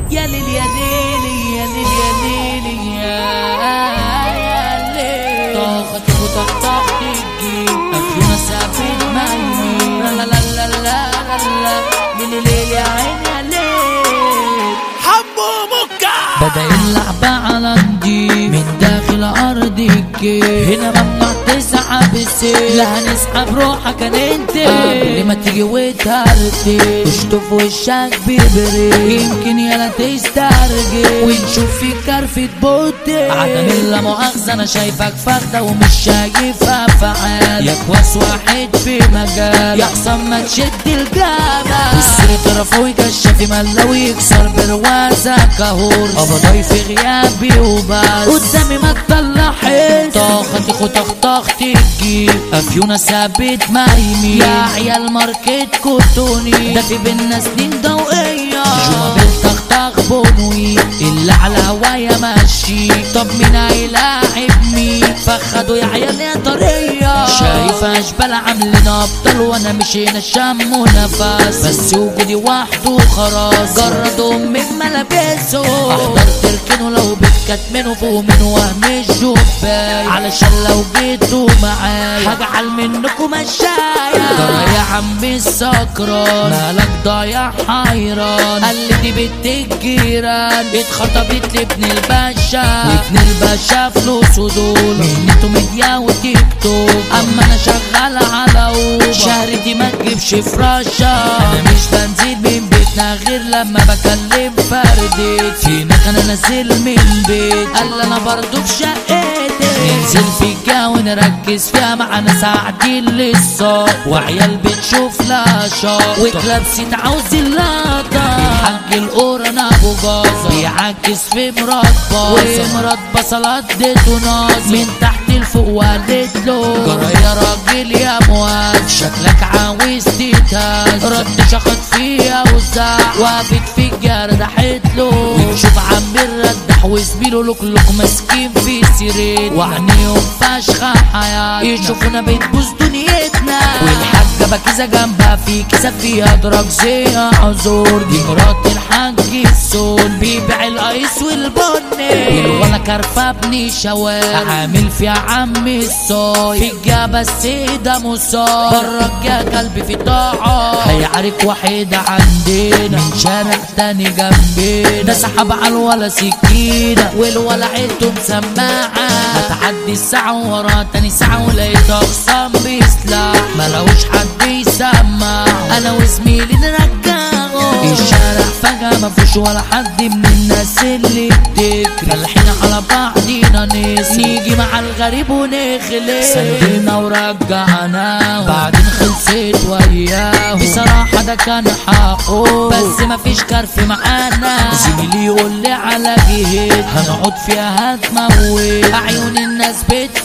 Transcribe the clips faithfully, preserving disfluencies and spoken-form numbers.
يا ليل يا ليل يا ليل يا ليل يا ليل طاقتي وطاقتي تجيب أفيونا سافيت مايمي لا لا لا لا لا لا ليل ليل يا عين يا ليل حمو مكة بدأ اللعبة على نجيب من داخل أرض الكيف هنا ممنوع تسحب السيف لا هنسحب روحك انا انت قبل ما تيجي وتهرتي تشطف وشك ببريق يمكن يالا تسترجل ونشوف في كرفة بوتي عدم اللا مؤاخذة انا شايفك فخدة ومش شايفها فعال يا كواس واحد في مجال يا حصان ما تشد الجبل والسر طرفه ويكشف ملاوي يكسر بروازك كهور ابضاي في غيابي وبس قدامي ما تطلعش طاقتي خطختختي تجيب افيونا ثابت مايمي يا عيال ماركت كوتوني ده في بينا سنين ضوئية جوا بالتختخ بونوي اللي على هوايا ماشي طب مين هيلاعب مين فخدوا يا عيال يا طرية شايف اشبال عاملين ابطال وانا مشينا شم ونفس بس وجودي وحده خلاص جردوا من ملابسه احضر تركنه لو بتكتمنه فوق من وهم الجبال علشان لو جيتوا معايا هجعل منكم مشايا جرى يا عمي السكران مالك ضايع حيران قال لي دي بنت الجيران اتخطبت لابن الباشا وابن الباشا فلوسه دول مهنته ميديا وتيك توك اما انا شغال على اوبر شهرتي ما تجيبش فراشة انا مش بنزل من بيتنا غير لما بكلم فردي فينك انا نازل من بيت قال انا برضو في شقتي ننزل في الجو نركز فيها معانا ساعدين للصاق وعيال بتشوف لاشا وكلابسي تعوز اللقطة الحاج القرن ابو جازة بيعكس في مرات باصة ومرات بصلات اديته ناصر من تحت لفوق وقالت له جرى يا راجل يا مواز شكلك عاوز تتهز رد شخط فيها وزع وقفت في الجرد له ونشوف عم الردح وزميله لوك ماسكين في سرير وعنيهم فشخة حياة يشوفونا بتبوظ دنيتنا والحاجة باكيزة جنبها في كيسة فيها دراج زي عذور دي مرات الحاج السول بيبيع الايس والبني الولا كرفة ابني شوال عامل فيها عم الصاي في الجابة السيدة مصاب برك يا قلبي في طاعة هيعرك وحيدة عندنا من شارع تاني جنبنا ده سحب على الولا سكينة والولا عيلته مسماعة هتعدي الساعة ورا تاني ساعة ولقيت اخصام بيسلاح ملوش حد يسمع انا وزميلي نرجعه الشارع فجأة مفيش ولا حد من الناس اللي بتجري فالحين على بعضينا نسي نيجي مع الغريب ونخلي سندلنا ورجعنا بعدين خلصت وياه بصراحة ده كان حقه بس مفيش كرف معانا زميلي يقول لي على جهد هنقعد فيها هتموت عيون الناس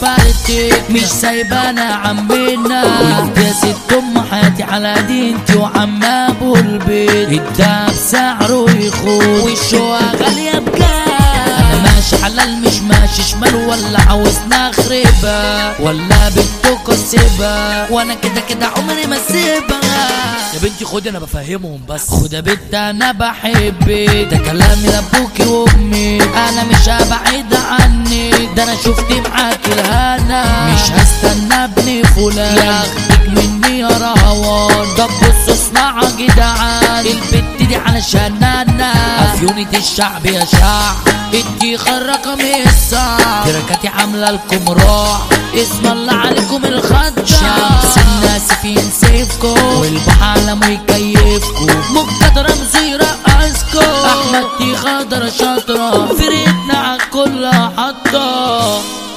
بتفرتك مش سايبانا عمنا وانت يا ست ام حياتي على دينتي وعم ابو البيت الدهب سعره يخوض والشقة غالية بجد انا ماشي حلال مش ماشي شمال ولا عاوز نخربها ولا بنتك سيبها وانا كده كده عمري ما سيبها يا بنتي خدي انا بفهمهم بس خد يا بنت انا بحبك ده كلامي لابوكي وامي انا مش هبعد عنك ده انا شفت معاك الهنا مش هستنى ابني فلان ياخدك مني يا رهوان طب بصوا اسمعوا يا جدعان البت دي علشان انا افيونة الشعب يا شعب انتي خرقة من الصعب تركاتي عاملة لكم راح اسم الله عليكم الخدة شمس الناس في نسيفكم والبحر عالم ويكيفكم مقدرة رمزي رقصكم احمد دي خضرة شاطرة فرقتنا عالكل حطة